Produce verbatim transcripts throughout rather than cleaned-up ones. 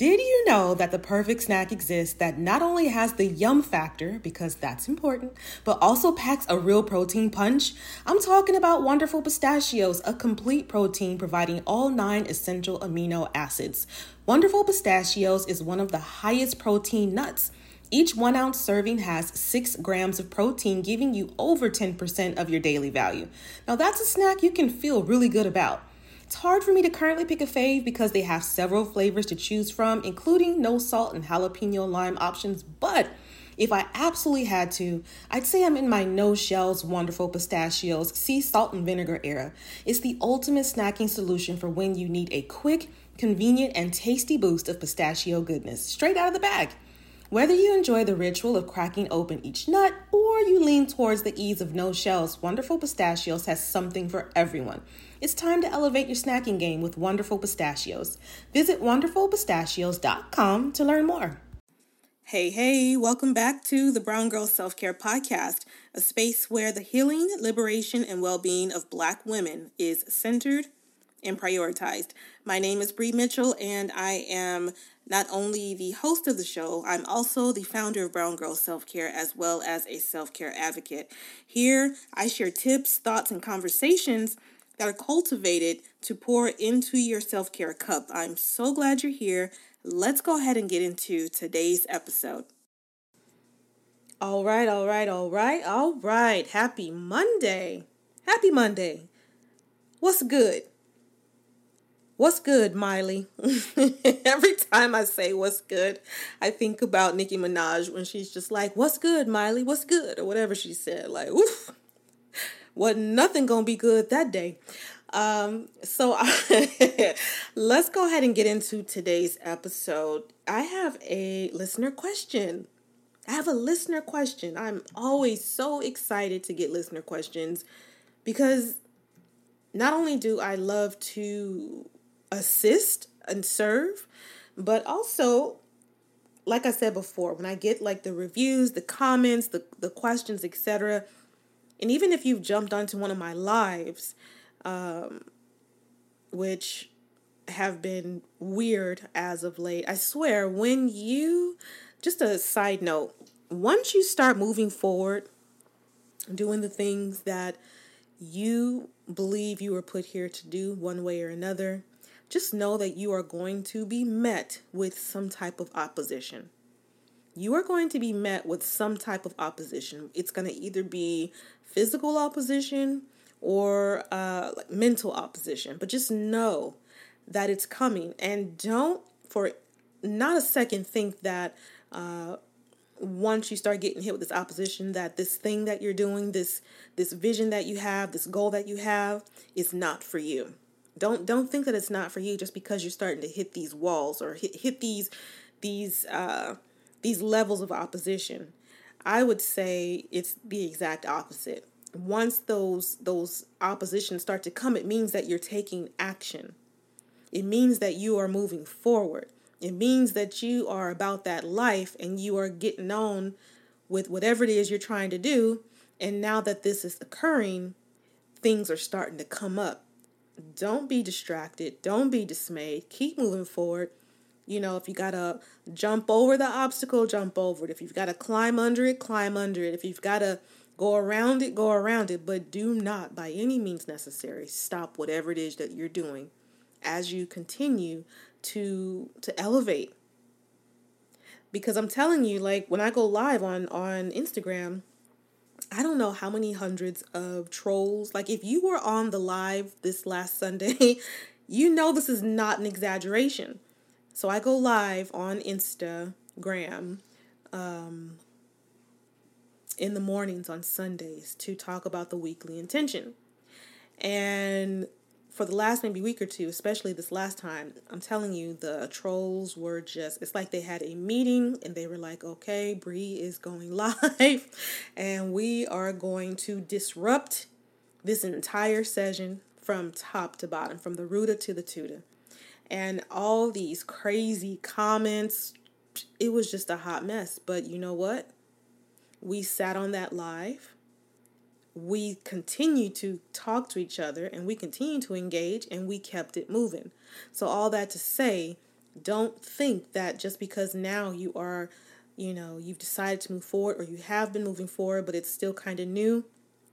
Did you know that the perfect snack exists that not only has the yum factor, because that's important, but also packs a real protein punch? I'm talking about Wonderful Pistachios, a complete protein providing all nine essential amino acids. Wonderful Pistachios is one of the highest protein nuts. Each one ounce serving has six grams of protein, giving you over ten percent of your daily value. Now that's a snack you can feel really good about. It's hard for me to currently pick a fave because they have several flavors to choose from, including no salt and jalapeno lime options. But if I absolutely had to, I'd say I'm in my no shells Wonderful Pistachios sea salt and vinegar era. It's the ultimate snacking solution for when you need a quick, convenient, and tasty boost of pistachio goodness straight out of the bag. Whether you enjoy the ritual of cracking open each nut or you lean towards the ease of no shells, Wonderful Pistachios has something for everyone. It's time to elevate your snacking game with Wonderful Pistachios. Visit wonderful pistachios dot com to learn more. Hey, hey, welcome back to the Brown Girl Self-Care Podcast, a space where the healing, liberation, and well-being of Black women is centered and prioritized. My name is Bree Mitchell, and I am not only the host of the show, I'm also the founder of Brown Girl Self-Care, as well as a self-care advocate. Here, I share tips, thoughts, and conversations that are cultivated to pour into your self-care cup. I'm so glad you're here. Let's go ahead and get into today's episode. All right, all right, all right, all right. Happy Monday. Happy Monday. What's good? What's good, Miley? Every time I say what's good, I think about Nicki Minaj when she's just like, what's good, Miley? What's good? Or whatever she said. Like, oof. Wasn't nothing gonna be good that day. Um, so let's go ahead and get into today's episode. I have a listener question. I have a listener question. I'm always so excited to get listener questions because not only do I love to assist and serve, but also, like I said before, when I get like the reviews, the comments, the, the questions, et cetera, and even if you've jumped onto one of my lives, um, which have been weird as of late, I swear, when you, just a side note, once you start moving forward, doing the things that you believe you were put here to do one way or another, just know that you are going to be met with some type of opposition. You are going to be met with some type of opposition. It's going to either be physical opposition or uh, like mental opposition. But just know that it's coming. And don't for not a second think that uh, once you start getting hit with this opposition, that this thing that you're doing, this this vision that you have, this goal that you have is not for you. Don't don't think that it's not for you just because you're starting to hit these walls or hit, hit these these uh, these levels of opposition. I would say it's the exact opposite. Once those those oppositions start to come, it means that you're taking action. It means that you are moving forward. It means that you are about that life and you are getting on with whatever it is you're trying to do. And now that this is occurring, things are starting to come up. Don't be distracted. Don't be dismayed. Keep moving forward. You know, if you got to jump over the obstacle, jump over it. If you've got to climb under it, climb under it. If you've got to go around it, go around it. But do not, by any means necessary, stop whatever it is that you're doing as you continue to to elevate. Because I'm telling you, like, when I go live on, on Instagram, I don't know how many hundreds of trolls. Like, if you were on the live this last Sunday, you know this is not an exaggeration. So I go live on Instagram um, in the mornings on Sundays to talk about the weekly intention. And for the last maybe week or two, especially this last time, I'm telling you, the trolls were just, it's like they had a meeting and they were like, okay, Bree is going live and we are going to disrupt this entire session from top to bottom, from the rooter to the tutor. And all these crazy comments, it was just a hot mess. But you know what? We sat on that live. We continued to talk to each other and we continued to engage and we kept it moving. So all that to say, Don't think that just because now you are, you know, you've decided to move forward, or you have been moving forward, but it's still kind of new.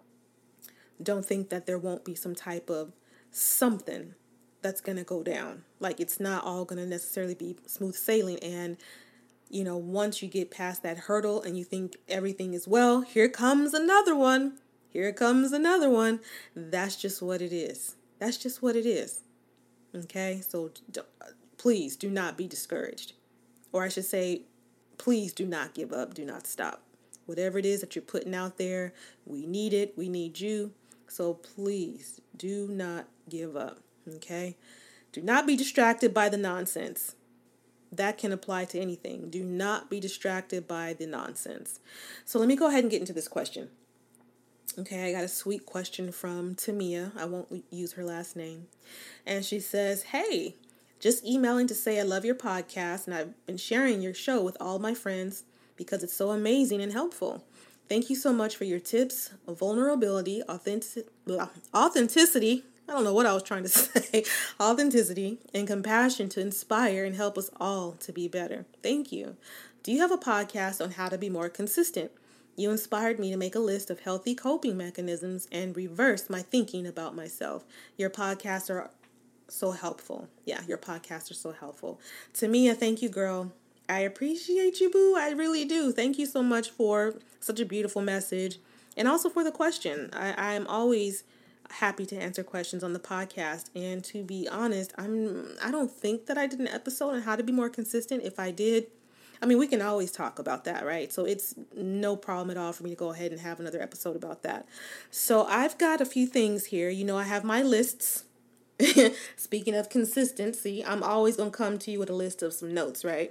Don't think that there won't be some type of something that's going to go down. Like, it's not all going to necessarily be smooth sailing. And, you know, once you get past that hurdle and you think everything is well, here comes another one. Here comes another one. That's just what it is. That's just what it is. Okay? So d- please do not be discouraged. Or I should say, please do not give up. Do not stop. Whatever it is that you're putting out there, we need it. We need you. So please do not give up. Okay? Do not be distracted by the nonsense. That can apply to anything. Do not be distracted by the nonsense. So let me go ahead and get into this question. Okay, I got a sweet question from Tamia. I won't use her last name. And she says, hey, just emailing to say I love your podcast, and I've been sharing your show with all my friends because it's so amazing and helpful. Thank you so much for your tips, vulnerability, authentic, authenticity, I don't know what I was trying to say, authenticity, and compassion to inspire and help us all to be better. Thank you. Do you have a podcast on how to be more consistent? You inspired me to make a list of healthy coping mechanisms and reverse my thinking about myself. Your podcasts are so helpful. Yeah, your podcasts are so helpful. Tamia, thank you, girl. I appreciate you, boo. I really do. Thank you so much for such a beautiful message, and also for the question. I am always happy to answer questions on the podcast. And to be honest, I'm I don't think that I did an episode on how to be more consistent. If I did, I mean, we can always talk about that, right? So it's no problem at all for me to go ahead and have another episode about that. So I've got a few things here. You know, I have my lists. Speaking of consistency, I'm always going to come to you with a list of some notes, right?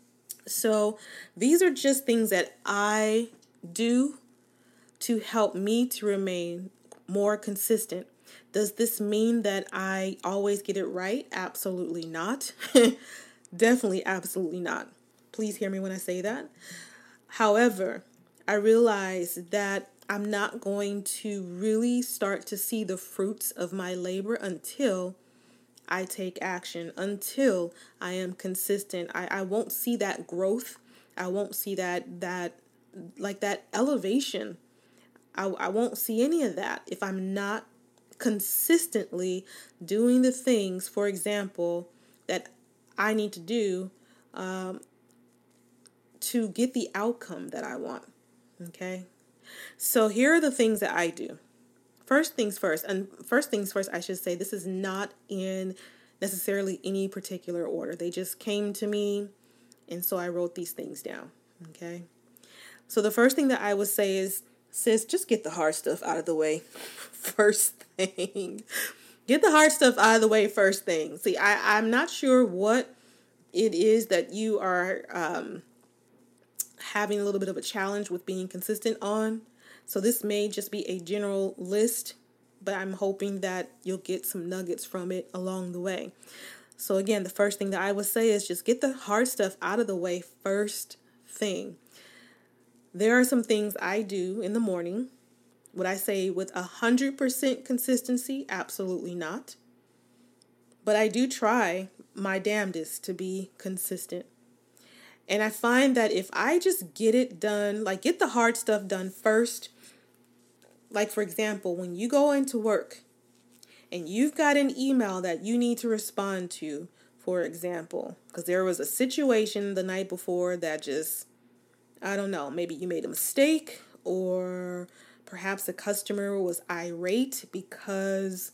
So these are just things that I do to help me to remain more consistent. Does this mean that I always get it right? Absolutely not. Definitely absolutely not. Please hear me when I say that. However, I realize that I'm not going to really start to see the fruits of my labor until I take action, until I am consistent. I, I won't see that growth. I won't see that, that like that elevation. I, I won't see any of that if I'm not consistently doing the things, for example, that I need to do um, to get the outcome that I want. Okay? So here are the things that I do. First things first, and first things first, I should say, this is not in necessarily any particular order. They just came to me, and so I wrote these things down, okay? So the first thing that I would say is, sis, just get the hard stuff out of the way first thing. Get the hard stuff out of the way first thing. See, I, I'm not sure what it is that you are um, having a little bit of a challenge with being consistent on. So this may just be a general list, but I'm hoping that you'll get some nuggets from it along the way. So again, the first thing that I would say is just get the hard stuff out of the way first thing. There are some things I do in the morning. Would I say with one hundred percent consistency? Absolutely not. But I do try my damnedest to be consistent. And I find that if I just get it done, like get the hard stuff done first, like for example, when you go into work and you've got an email that you need to respond to, for example, because there was a situation the night before that just, I don't know, maybe you made a mistake, or perhaps a customer was irate because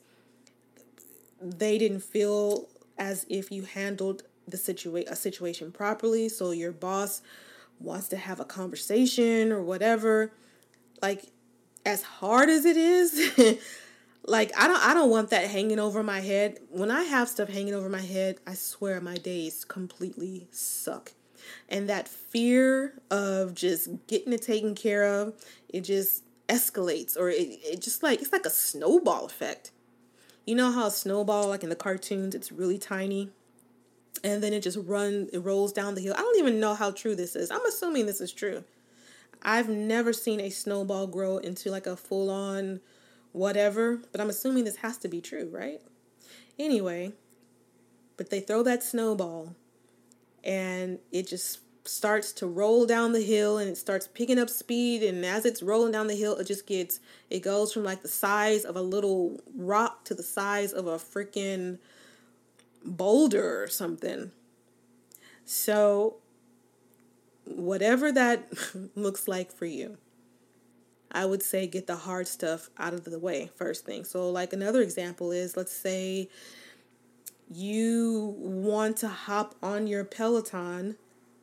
they didn't feel as if you handled the situa- a situation properly. So your boss wants to have a conversation or whatever. Like, as hard as it is, like I don't I don't want that hanging over my head. When I have stuff hanging over my head, I swear my days completely suck. And that fear of just getting it taken care of, it just escalates, or it, it just like, it's like a snowball effect. You know how a snowball, like in the cartoons, it's really tiny, and then it just runs, it rolls down the hill. I don't even know how true this is. I'm assuming this is true. I've never seen a snowball grow into like a full-on whatever, but I'm assuming this has to be true, right? Anyway, but they throw that snowball, and it just starts to roll down the hill, and it starts picking up speed. And as it's rolling down the hill, it just gets, it goes from like the size of a little rock to the size of a freaking boulder or something. So whatever that looks like for you, I would say get the hard stuff out of the way first thing. So like another example is, let's say you want to hop on your Peloton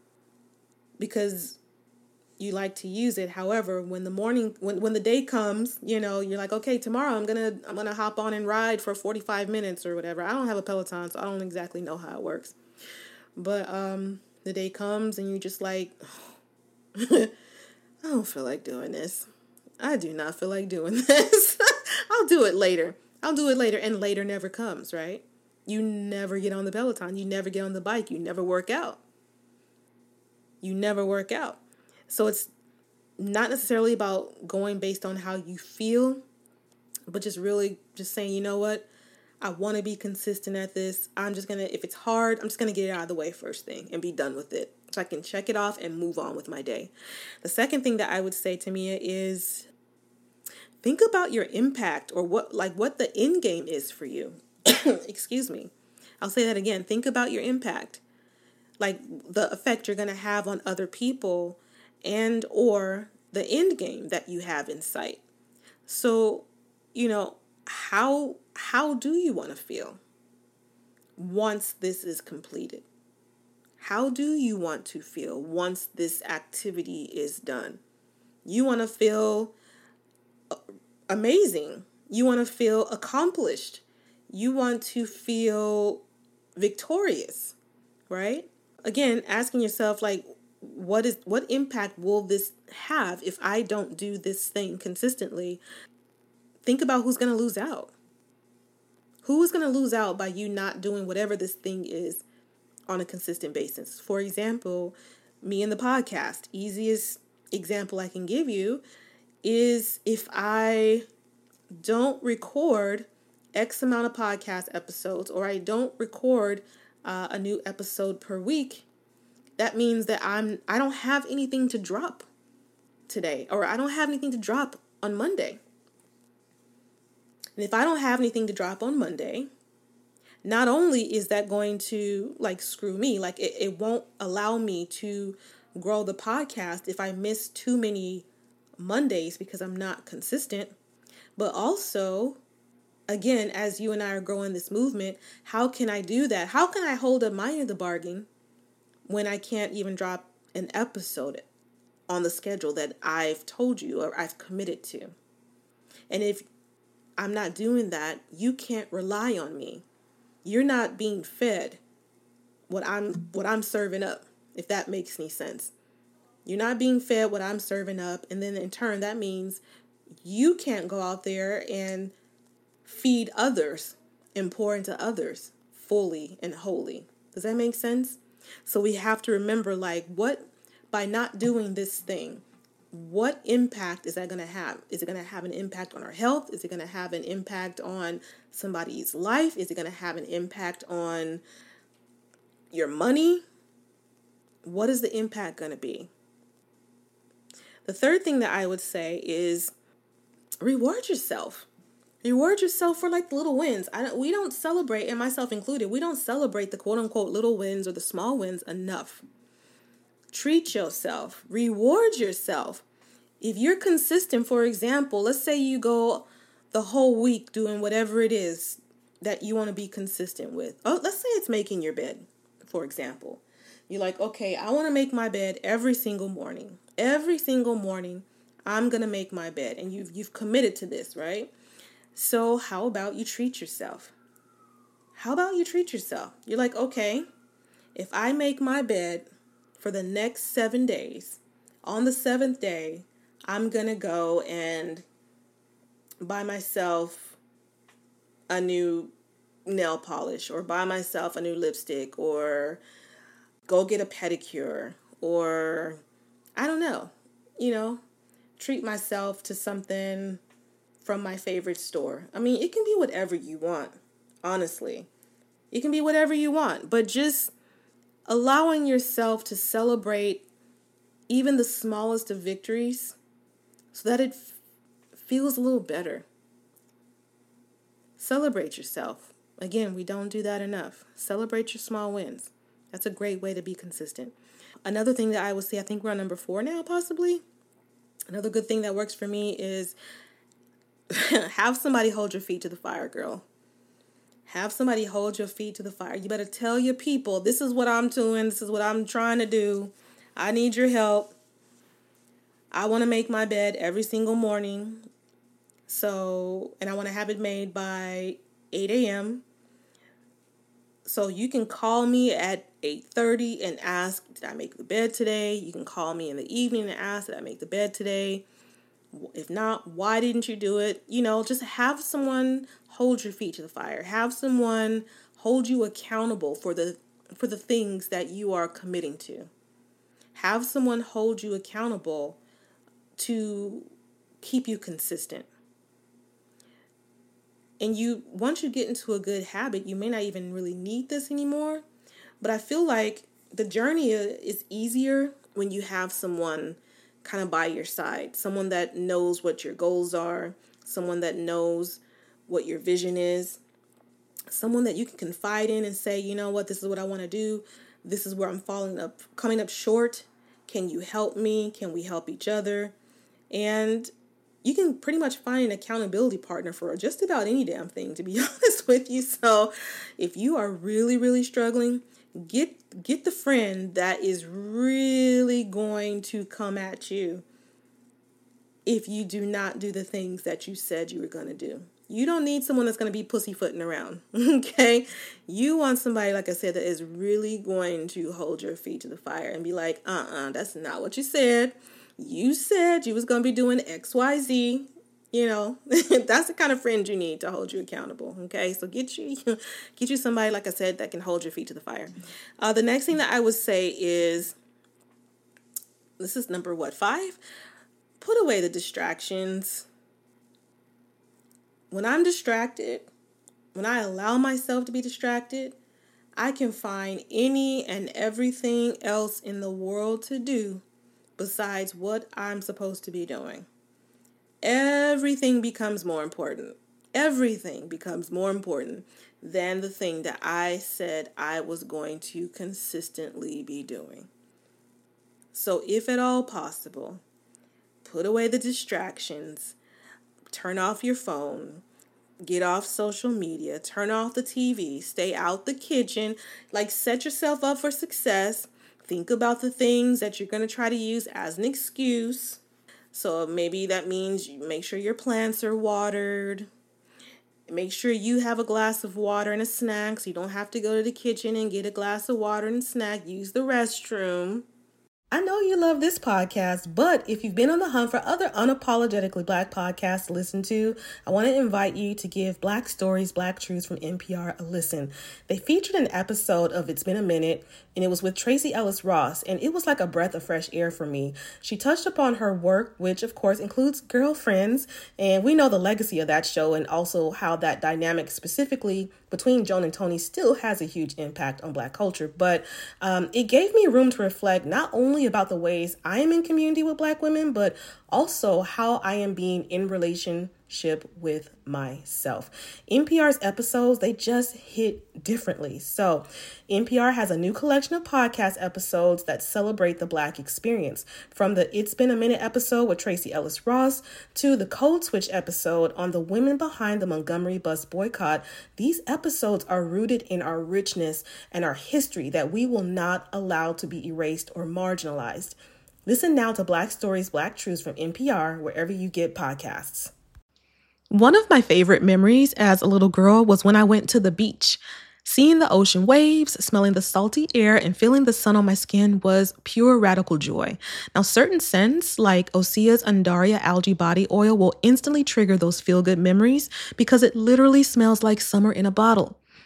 because you like to use it. However, when the morning, when, when the day comes, you know, you're like, okay, tomorrow I'm going to, I'm going to hop on and ride for forty-five minutes or whatever. I don't have a Peloton, so I don't exactly know how it works. But, um, the day comes and you're just like, I don't feel like doing this. I do not feel like doing this. I'll do it later. I'll do it later. And later never comes, right? You never get on the Peloton. You never get on the bike. You never work out. You never work out. So it's not necessarily about going based on how you feel, but just really just saying, you know what? I want to be consistent at this. I'm just going to, if it's hard, I'm just going to get it out of the way first thing and be done with it, so I can check it off and move on with my day. The second thing that I would say to Mia is think about your impact, or what, like what the end game is for you. Excuse me. I'll say that again. Think about your impact, like the effect you're going to have on other people, and or the end game that you have in sight. So, you know, how how do you want to feel once this is completed? How do you want to feel once this activity is done? You want to feel amazing. You want to feel accomplished. You want to feel victorious, right? Again, asking yourself, like, what is what impact will this have if I don't do this thing consistently? Think about who's going to lose out. Who is going to lose out by you not doing whatever this thing is on a consistent basis? For example, me and the podcast. Easiest example I can give you is if I don't record X amount of podcast episodes, or I don't record uh, a new episode per week, that means that I'm I don't have anything to drop today, or I don't have anything to drop on Monday. And if I don't have anything to drop on Monday, not only is that going to like screw me, like it, it won't allow me to grow the podcast if I miss too many Mondays because I'm not consistent, but also, again, as you and I are growing this movement, how can I do that? How can I hold up my end of the bargain when I can't even drop an episode on the schedule that I've told you or I've committed to? And if I'm not doing that, you can't rely on me. You're not being fed what I'm what I'm serving up, if that makes any sense. You're not being fed what I'm serving up, and then in turn that means you can't go out there and feed others and pour into others fully and wholly. Does that make sense? So we have to remember, like, what, by not doing this thing, what impact is that going to have? Is it going to have an impact on our health? Is it going to have an impact on somebody's life? Is it going to have an impact on your money? What is the impact going to be? The third thing that I would say is reward yourself. Reward yourself for like the little wins. I don't, we don't celebrate, and myself included, we don't celebrate the quote unquote little wins or the small wins enough. Treat yourself. Reward yourself. If you're consistent, for example, let's say you go the whole week doing whatever it is that you want to be consistent with. Oh, let's say it's making your bed, for example. You're like, okay, I want to make my bed every single morning. Every single morning, I'm going to make my bed. And you've you've committed to this, right? So how about you treat yourself? How about you treat yourself? You're like, okay, if I make my bed for the next seven days, on the seventh day, I'm going to go and buy myself a new nail polish, or buy myself a new lipstick, or go get a pedicure, or I don't know, you know, treat myself to something from my favorite store. I mean, it can be whatever you want, honestly. It can be whatever you want, but just allowing yourself to celebrate even the smallest of victories so that it f- feels a little better. Celebrate yourself. Again, we don't do that enough. Celebrate your small wins. That's a great way to be consistent. Another thing that I would say, I think we're on number four now, possibly. Another good thing that works for me is have somebody hold your feet to the fire, girl. Have somebody hold your feet to the fire. You better tell your people, this is what I'm doing. This is what I'm trying to do. I need your help. I want to make my bed every single morning. So, and I want to have it made by eight a.m. So you can call me at eight thirty and ask, did I make the bed today? You can call me in the evening and ask, did I make the bed today? If not, why didn't you do it? You know, just have someone hold your feet to the fire. Have someone hold you accountable for the for the things that you are committing to. Have someone hold you accountable to keep you consistent. And you, once you get into a good habit, you may not even really need this anymore. But I feel like the journey is easier when you have someone kind of by your side, someone that knows what your goals are, someone that knows what your vision is, someone that you can confide in and say, you know what, this is what I want to do. This is where I'm falling up, coming up short. Can you help me? Can we help each other? And you can pretty much find an accountability partner for just about any damn thing, to be honest with you. So if you are really, really struggling, get get the friend that is really going to come at you if you do not do the things that you said you were going to do. You don't need someone that's going to be pussyfooting around, okay? You want somebody, like I said, that is really going to hold your feet to the fire and be like, uh-uh, that's not what you said. You said you was going to be doing X, Y, Z. You know, that's the kind of friend you need to hold you accountable. Okay, so get you get you somebody, like I said, that can hold your feet to the fire. Uh, the next thing that I would say is, this is number what, five? Put away the distractions. When I'm distracted, when I allow myself to be distracted, I can find any and everything else in the world to do besides what I'm supposed to be doing. Everything becomes more important. Everything becomes more important than the thing that I said I was going to consistently be doing. So if at all possible, put away the distractions, turn off your phone, get off social media, turn off the T V, stay out the kitchen, like set yourself up for success. Think about the things that you're going to try to use as an excuse. So maybe that means you make sure your plants are watered. Make sure you have a glass of water and a snack so you don't have to go to the kitchen and get a glass of water and a snack. Use the restroom. I know you love this podcast, but if you've been on the hunt for other unapologetically Black podcasts to listen to, I want to invite you to give Black Stories, Black Truths from N P R a listen. They featured an episode of It's Been a Minute, and it was with Tracee Ellis Ross, and it was like a breath of fresh air for me. She touched upon her work, which of course includes Girlfriends, and we know the legacy of that show and also how that dynamic specifically between Joan and Toni still has a huge impact on Black culture. But um, it gave me room to reflect not only about the ways I am in community with Black women, but also how I am being in relationship with myself. N P R's episodes, they just hit differently. So N P R has a new collection of podcast episodes that celebrate the Black experience. From the It's Been a Minute episode with Tracee Ellis Ross to the Code Switch episode on the women behind the Montgomery bus boycott, these episodes are rooted in our richness and our history that we will not allow to be erased or marginalized. Listen now to Black Stories, Black Truths from N P R wherever you get podcasts. One of my favorite memories as a little girl was when I went to the beach. Seeing the ocean waves, smelling the salty air, and feeling the sun on my skin was pure radical joy. Now, certain scents like Osea's Undaria algae body oil will instantly trigger those feel-good memories because it literally smells like summer in a bottle.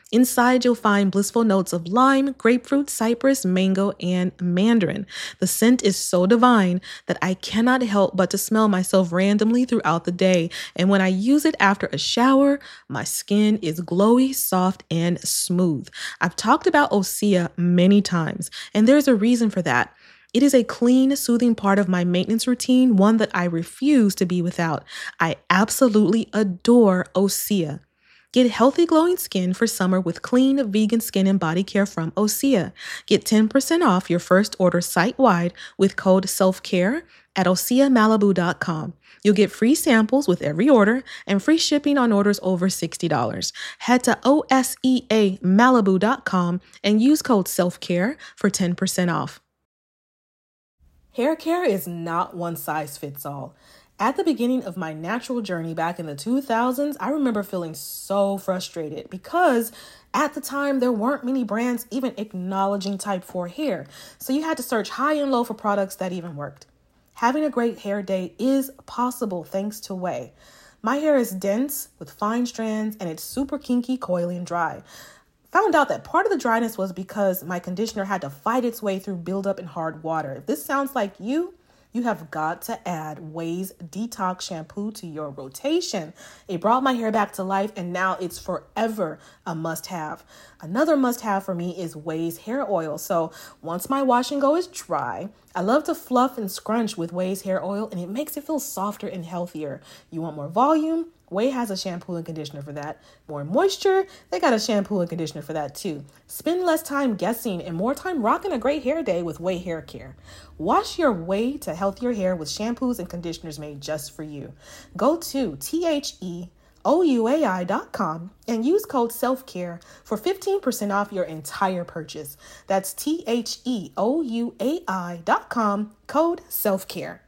Inside, you'll find blissful notes of lime, grapefruit, cypress, mango, and mandarin. The scent is so divine that I cannot help but to smell myself randomly throughout the day. And when I use it after a shower, my skin is glowy, soft, and smooth. I've talked about Osea many times, and there's a reason for that. It is a clean, soothing part of my maintenance routine, one that I refuse to be without. I absolutely adore Osea. Get healthy, glowing skin for summer with clean, vegan skin and body care from Osea. Get ten percent off your first order site-wide with code SELFCARE at osea malibu dot com. You'll get free samples with every order and free shipping on orders over sixty dollars. Head to osea malibu dot com and use code SELFCARE for ten percent off. Hair care is not one size fits all. At the beginning of my natural journey back in the two thousands, I remember feeling so frustrated because at the time there weren't many brands even acknowledging type four hair. So you had to search high and low for products that even worked. Having a great hair day is possible thanks to Ouai. My hair is dense with fine strands and it's super kinky, coily, and dry. Found out that part of the dryness was because my conditioner had to fight its way through buildup in hard water. If this sounds like you, you have got to add Ouai's Detox Shampoo to your rotation. It brought my hair back to life, and now it's forever a must-have. Another must-have for me is Ouai's hair oil. So once my wash and go is dry, I love to fluff and scrunch with Ouai's hair oil, and it makes it feel softer and healthier. You want more volume? Ouai has a shampoo and conditioner for that. More moisture? They got a shampoo and conditioner for that too. Spend less time guessing and more time rocking a great hair day with Ouai Hair Care. Wash your way to healthier hair with shampoos and conditioners made just for you. Go to T H E O U A I dot com and use code SELFCARE for fifteen percent off your entire purchase. That's T H E O U A I dot com, code SELFCARE.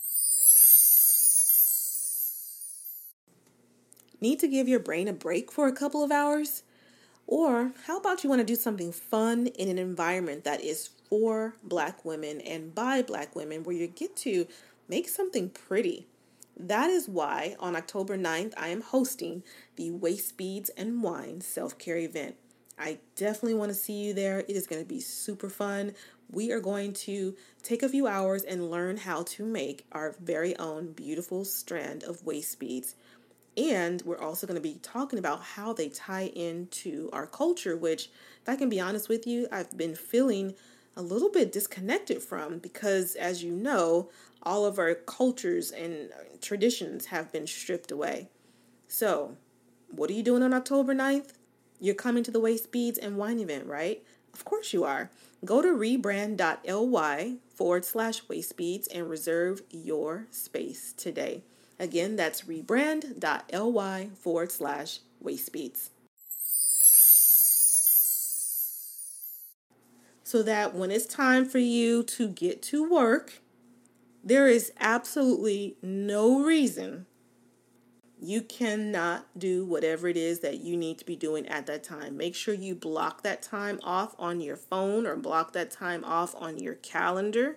Need to give your brain a break for a couple of hours? Or how about you want to do something fun in an environment that is for Black women and by Black women, where you get to make something pretty? That is why on October ninth, I am hosting the Waist Beads and Wine self-care event. I definitely want to see you there. It is going to be super fun. We are going to take a few hours and learn how to make our very own beautiful strand of waist beads. And we're also going to be talking about how they tie into our culture, which, if I can be honest with you, I've been feeling a little bit disconnected from because, as you know, all of our cultures and traditions have been stripped away. So, what are you doing on October ninth? You're coming to the Waist Beads and Wine event, right? Of course you are. Go to rebrand.ly forward slash waist beads and reserve your space today. Again, that's rebrand.ly forward slash waist beads. So that when it's time for you to get to work, there is absolutely no reason you cannot do whatever it is that you need to be doing at that time. Make sure you block that time off on your phone or block that time off on your calendar.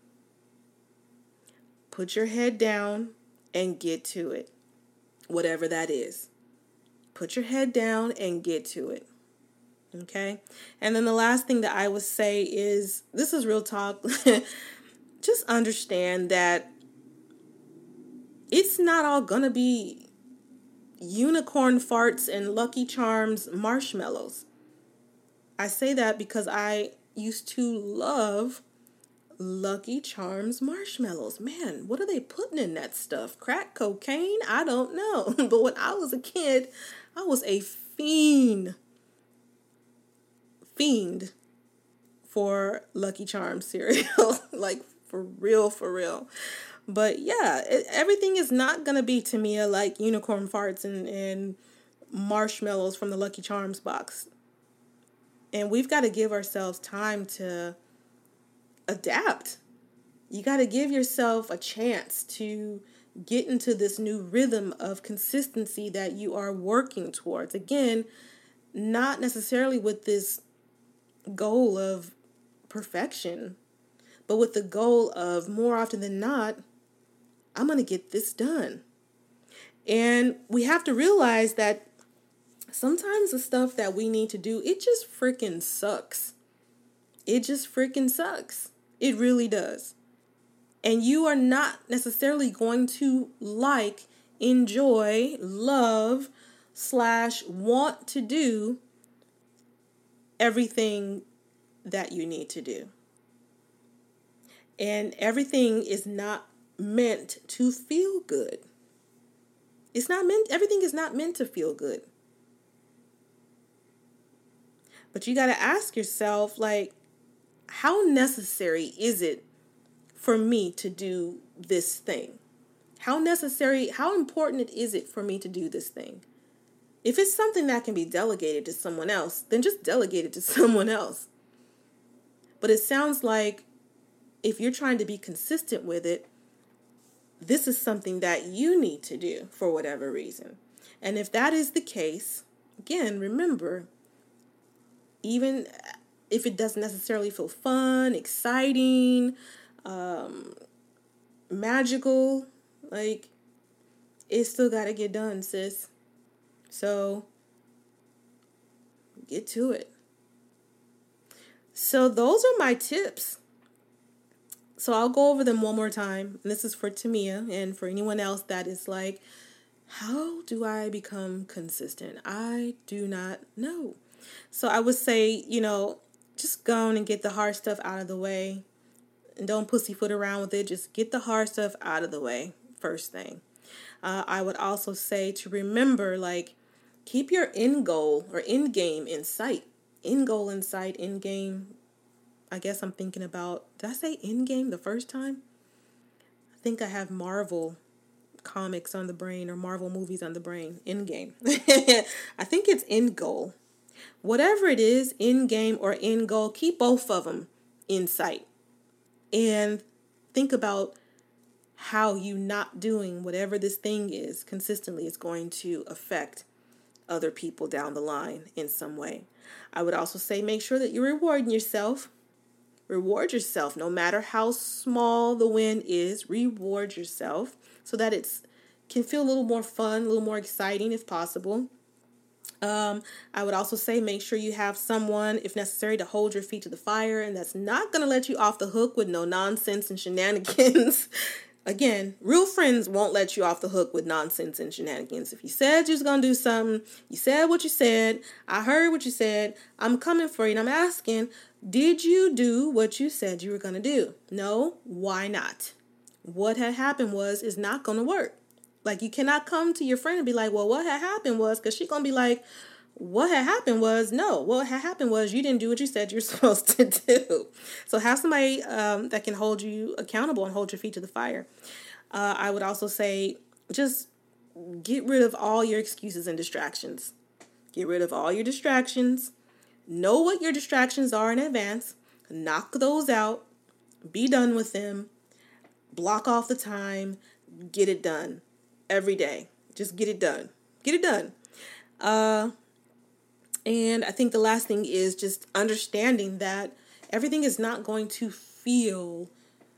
Put your head down and get to it, whatever that is. Put your head down and get to it, okay? And then the last thing that I would say is, this is real talk, just understand that it's not all gonna be unicorn farts and Lucky Charms marshmallows. I say that because I used to love Lucky Charms marshmallows. Man, what are they putting in that stuff? Crack cocaine? I don't know. But when I was a kid, I was a fiend, fiend for Lucky Charms cereal. Like, for real, for real. But yeah, it, everything is not going to be, Tamia, like unicorn farts and, and marshmallows from the Lucky Charms box. And we've got to give ourselves time to adapt. You got to give yourself a chance to get into this new rhythm of consistency that you are working towards. Again, not necessarily with this goal of perfection, but with the goal of, more often than not, I'm going to get this done. And we have to realize that sometimes the stuff that we need to do, it just freaking sucks. It just freaking sucks. It really does. And you are not necessarily going to like, enjoy, love, slash, want to do everything that you need to do. And everything is not meant to feel good. It's not meant, everything is not meant to feel good. But you got to ask yourself, like, how necessary is it for me to do this thing? How necessary, how important is it for me to do this thing? If it's something that can be delegated to someone else, then just delegate it to someone else. But it sounds like if you're trying to be consistent with it, this is something that you need to do for whatever reason. And if that is the case, again, remember, even if it doesn't necessarily feel fun, exciting, um, magical, like, it still got to get done, sis. So, get to it. So, those are my tips. So, I'll go over them one more time. And this is for Tamia and for anyone else that is like, how do I become consistent? I do not know. So, I would say, you know, just go on and get the hard stuff out of the way. And don't pussyfoot around with it. Just get the hard stuff out of the way. First thing. Uh, I would also say to remember, like, keep your end goal or end game in sight. End goal in sight, end game. I guess I'm thinking about, did I say end game the first time? I think I have Marvel comics on the brain or Marvel movies on the brain. End game. I think it's end goal. Whatever it is, end game or end goal, keep both of them in sight. And think about how you not doing whatever this thing is consistently is going to affect other people down the line in some way. I would also say make sure that you're rewarding yourself. Reward yourself, no matter how small the win is. Reward yourself so that it's can feel a little more fun, a little more exciting if possible. Um, I would also say make sure you have someone, if necessary, to hold your feet to the fire, and that's not going to let you off the hook with no nonsense and shenanigans. Again, real friends won't let you off the hook with nonsense and shenanigans. If you said you was going to do something, you said what you said, I heard what you said, I'm coming for you, and I'm asking, did you do what you said you were going to do? No, why not? What had happened was, is not going to work. Like, you cannot come to your friend and be like, well, what had happened was, because she's going to be like, what had happened was, no, what had happened was you didn't do what you said you're supposed to do. So have somebody um, that can hold you accountable and hold your feet to the fire. Uh, I would also say just get rid of all your excuses and distractions. Get rid of all your distractions. Know what your distractions are in advance. Knock those out. Be done with them. Block off the time. Get it done. Every day. Just get it done. Get it done. Uh, and I think the last thing is just understanding that everything is not going to feel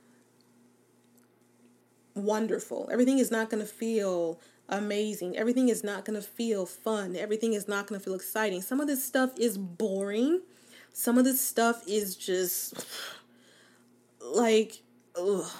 wonderful. Everything is not going to feel amazing. Everything is not going to feel fun. Everything is not going to feel exciting. Some of this stuff is boring. Some of this stuff is just like, ugh.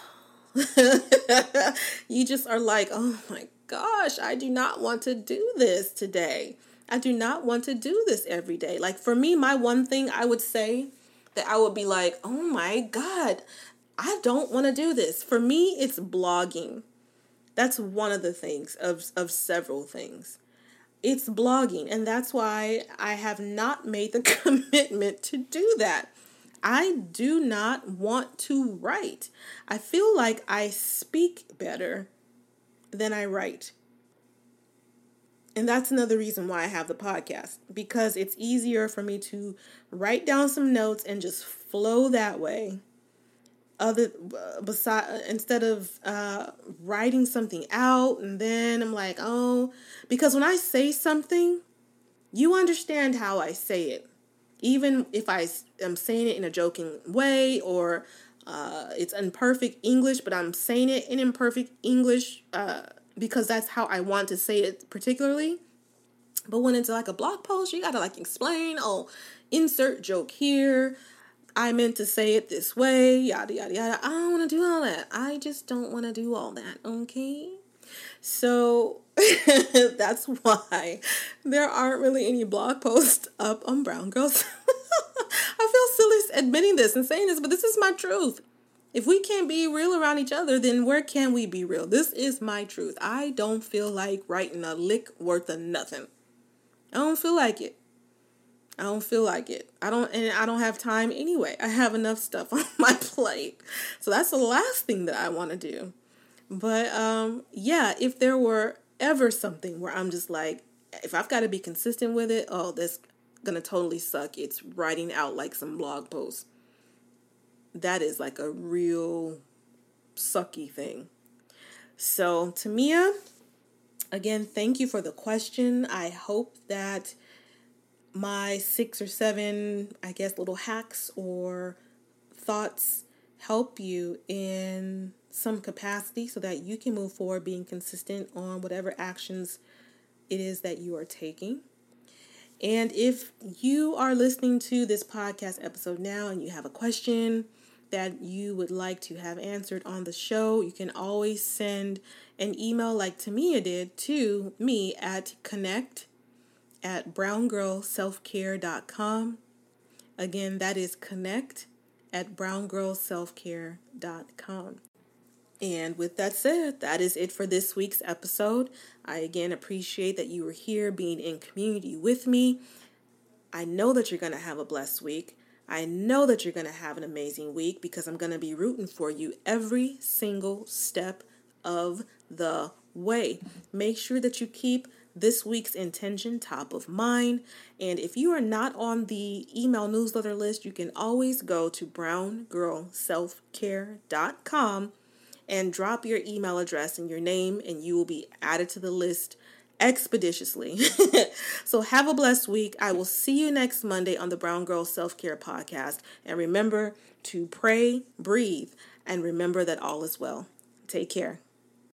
You just are like, oh my gosh, I do not want to do this today. I do not want to do this every day. Like, for me, my one thing I would say that I would be like, oh my God, I don't want to do this. For me, it's blogging. That's one of the things of, of several things. It's blogging. And that's why I have not made the commitment to do that. I do not want to write. I feel like I speak better than I write. And that's another reason why I have the podcast, because it's easier for me to write down some notes and just flow that way. Other uh, beside instead of uh, writing something out, and then I'm like, oh, because when I say something, you understand how I say it. Even if I am saying it in a joking way, or uh, it's imperfect English, but I'm saying it in imperfect English uh, because that's how I want to say it particularly. But when it's like a blog post, you got to like explain, oh, insert joke here. I meant to say it this way, yada, yada, yada. I don't want to do all that. I just don't want to do all that, okay? So that's why there aren't really any blog posts up on Brown Girls. I feel silly admitting this and saying this, but this is my truth. If we can't be real around each other, then where can we be real? This is my truth. I don't feel like writing a lick worth of nothing. I don't feel like it. I don't feel like it. I don't, and I don't have time anyway. I have enough stuff on my plate. So that's the last thing that I want to do. But um, yeah, if there were ever something where I'm just like, if I've got to be consistent with it, oh, that's going to totally suck. It's writing out like some blog posts. That is like a real sucky thing. So Tamia, again, thank you for the question. I hope that my six or seven, I guess, little hacks or thoughts help you in some capacity so that you can move forward being consistent on whatever actions it is that you are taking. And if you are listening to this podcast episode now and you have a question that you would like to have answered on the show, you can always send an email like Tamia did to me at connect at brown girl self care dot com. Again, that is connect at brown girl self care dot com. And with that said, that is it for this week's episode. I again appreciate that you were here being in community with me. I know that you're going to have a blessed week. I know that you're going to have an amazing week because I'm going to be rooting for you every single step of the way. Make sure that you keep this week's intention top of mind. And if you are not on the email newsletter list, you can always go to brown girl self care dot com and drop your email address and your name, and you will be added to the list expeditiously. So have a blessed week. I will see you next Monday on the Brown Girl Self-Care Podcast. And remember to pray, breathe, and remember that all is well. Take care.